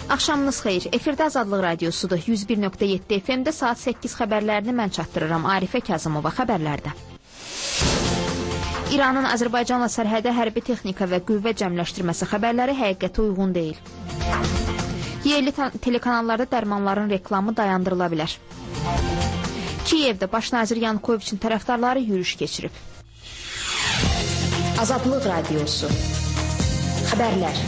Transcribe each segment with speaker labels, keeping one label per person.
Speaker 1: Axşamınız xeyir. Efirdə Azadlıq Radiosudur. 101.7 FM-də saat 8 xəbərlərini mən çatdırıram. Arifə Kazımova xəbərlərdə. İranın Azərbaycanla sərhədə hərbi texnika və qüvvə cəmləşdirməsi xəbərləri həqiqətə uyğun deyil. Yerli telekanallarda dərmanların reklamı dayandırıla bilər. Kiyevdə baş nazir Yanukoviçin tərəfdarları yürüyüş keçirib. Azadlıq Radiosu. Xəbərlər.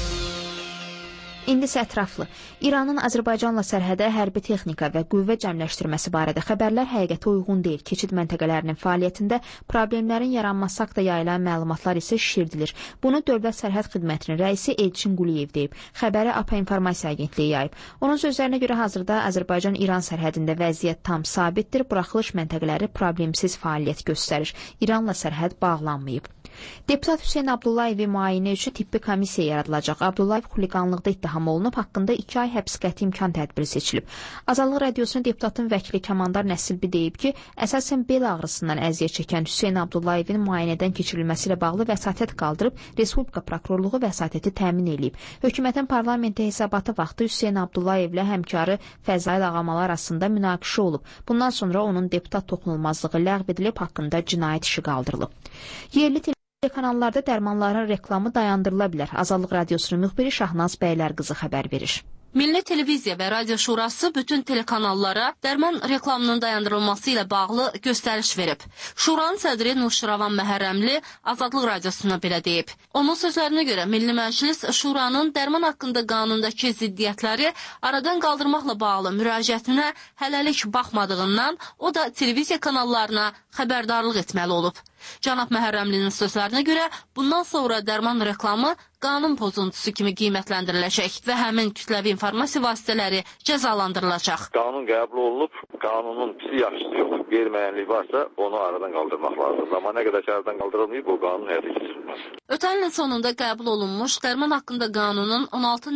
Speaker 1: İndi isə ətraflı. İranın Azərbaycanla sərhədə hərbi texnika və qüvvə cəmləşdirməsi barədə xəbərlər həqiqətə uyğun deyil. Keçid məntəqələrinin fəaliyyətində problemlərin yaranması haqqında yayılan məlumatlar isə şişirdilir. Bunu Dövlət Sərhəd Xidmətinin rəisi Elçin Quliyev deyib. Xəbəri APA İnformasiya Agentliyi yayıb. Onun sözlərinə görə hazırda Azərbaycan-İran sərhədində vəziyyət tam sabitdir. Buraxılış məntəqələri problemsiz fəaliyyət göstərir. İranla sərhəd bağlanmayıb. Deputat Hüseyn Abdullayevi müayinə üçün tibbi komissiya yaradılacaq. Abdullayev xuliqanlıqda ittiham olunub, haqqında 2 ay həbs qəti imkan tədbiri seçilib. Azadlıq Radiosunun deputatın vəkili Kəmandar Nəsilbi deyib ki, əsasən bel ağrısından əziyyət çəkən Hüseyn Abdullayevin müayinədən keçirilməsi ilə bağlı vəsatət qaldırıb, Respublika Prokurorluğu vəsatəti təmin edib. Hökumətin parlamentə hesabatı vaxtı Hüseyn Abdullayevlə həmkarı Fəzail Ağamalı arasında münaqişə olub. Bundan sonra onun deputat toxunulmazlığı ləğv edilib, haqqında cinayət işi qaldırılıb. Yerli kanallarda dərmanların reklamı dayandırıla bilər. Azadlıq Radiosunun müxbiri Şahnaz Bəylərqızı xəbər verir.
Speaker 2: Milli Televiziya və Radio Şurası bütün telekanallara dərman reklamının dayandırılması ilə bağlı göstəriş verib. Şuranın sədri Nuşravan Məhərrəmli Azadlıq Radiosuna belə deyib. Onun sözlərinə görə Milli Məclis Şuranın dərman haqqında qanundakı ziddiyyətləri aradan qaldırmaqla bağlı müraciətinə hələlik baxmadığından o da televiziya kanallarına xəbərdarlıq etməli olub. Cənab Məhərrəmlinin sözlərinə görə bundan sonra dərman reklamı qanun pozuntusu kimi qiymətləndiriləcək və həmin kütləvi informasiya vasitələri cəzalandırılacaq.
Speaker 3: Qanun qəbul olunub, qanunun pisi yaxşısı yox, qeyri-müəyyənlik varsa onu aradan qaldırmaq lazımdır. Amma nə qədər ki aradan qaldırılmayıb, bu qanun həyata keçirilməz.
Speaker 2: Ötən ilin sonunda qəbul olunmuş dərman haqqında qanunun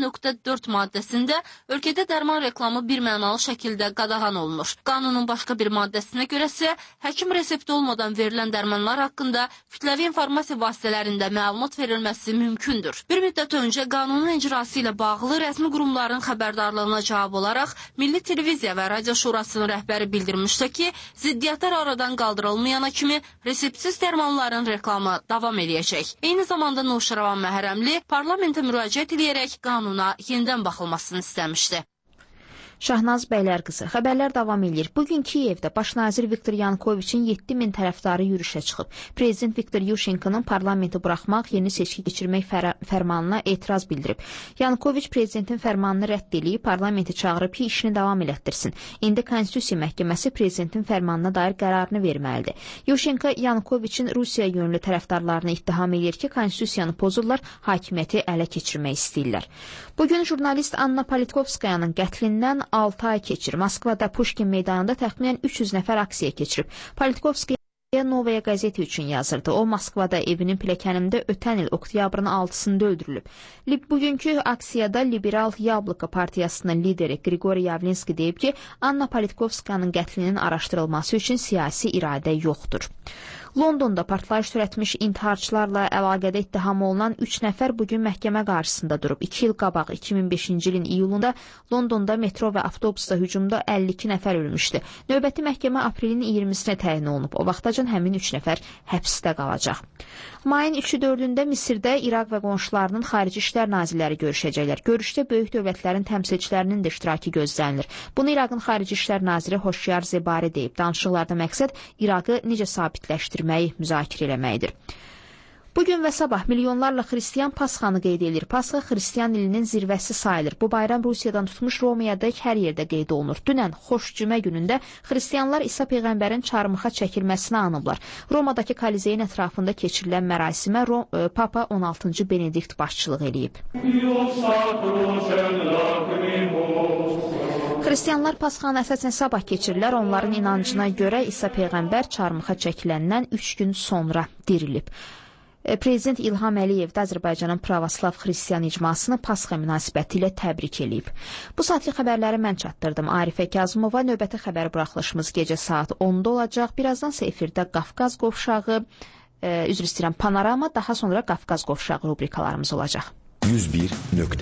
Speaker 2: 16.4 maddəsində ölkədə dərman reklamı birmənalı şəkildə qadağan olunur. Qanunun başqa bir maddəsinə görə isə həkim resepti olmadan verilən dərmanlar haqqında kütləvi informasiya vasitələrində məlumat verilməsi mümkündür. Bir müddət öncə qanunun icrası ilə bağlı rəsmi qurumların xəbərdarlığına cavab olaraq Milli Televiziya və Radio Şurasının rəhbəri bildirmişdi ki, ziddiyyətlər aradan qaldırılmayana kimi reseptsiz dərmanların reklamı davam edəcək. Eyni zamanda Nuşravan Məhərrəmli parlamentə müraciət edərək qanuna yenidən baxılmasını istəmişdi.
Speaker 1: Şahnaz Bəylərqızı. Xəbərlər davam edir. Bugün Kiyevdə baş nazir Viktor Yanukoviçin 7000 tərəfdarı yürüşə çıxıb. Prezident Viktor Yushchenko'nun parlamenti buraxmaq, yeni seçki keçirmək fərmanına etiraz bildirib. Yanukoviç prezidentin fərmanını rədd edib, parlamenti çağırıb ki, işini davam elətdirsin. İndi Konstitusiya Məhkəməsi prezidentin fərmanına dair qərarını verməlidir. Yushchenko Yanukoviçin Rusiya yönlü tərəfdarlarını ittiham edir ki, Konstitusiyanı pozurlar, hakimiyyəti ələ keçirmək istəyirlər. Bugün jurnalist Anna Politkovskayanın qətlindən 6 ay keçir. Moskvada Pushkin meydanında təxminən 300 nəfər aksiya keçirib. Politkovskaya Novaya qəzeti üçün yazırdı. O, Moskvada evinin pilləkənində ötən il oktyabrın 6-sında öldürülüb. Bugünkü aksiyada Liberal Yabloko partiyasının lideri Grigori Yavlinski deyib ki, Anna Politkovskayanın qətlinin araşdırılması üçün siyasi iradə yoxdur. Londonda partlayış törətmiş intiharçılarla əlaqədə ittiham olunan 3 nəfər bugün məhkəmə qarşısında durub. 2 il qabaq 2005-ci ilin iyulunda Londonda metro və avtobusda hücumda 52 nəfər ölmüşdü. Növbəti məhkəmə aprelin 20-sinə təyin olunub. O vaxtacan həmin 3 nəfər həbsdə qalacaq. Mayın 3-4-də Misirdə İraq və qonşularının xarici işlər nazirləri görüşəcəklər. Görüşdə böyük dövlətlərin təmsilçilərinin də iştirakı gözlənilir. Bunu İraqın xarici işlər naziri Xoşyar Zebari deyib. Danışıqlarda məqsəd İraqı necə sabitləşdirməyi müzakirə eləməkdir. Bugün və sabah milyonlarla xristiyan Pasxanı qeyd edir. Pasxa xristiyan ilinin zirvəsi sayılır. Bu bayram Rusiyadan tutmuş Romiyadək hər yerdə qeyd olunur. Dünən Xoş Cümə günündə xristiyanlar İsa Peyğəmbərin çarmıxa çəkilməsini anıblar. Romadakı Kolizeyin ətrafında keçirilən mərasimə Papa 16-cı Benedikt başçılıq edib. Xristiyanlar Pasxanı əsasən sabah keçirirlər. Onların inancına görə İsa Peyğəmbər çarmıxa çəkiləndən 3 gün sonra dirilib. Prezident İlham Əliyev də Azərbaycanın pravoslav xristiyan icmasını Pasxa münasibəti ilə təbrik edib. Bu saatlı xəbərləri mən çatdırdım. Arifə Kazımova. Növbəti xəbər buraxılışımız gecə saat 10-da olacaq. Birazdan isə efirdə Qafqaz qovşağı, Panorama, daha sonra Qafqaz qovşağı rubrikalarımız olacaq.
Speaker 4: 101.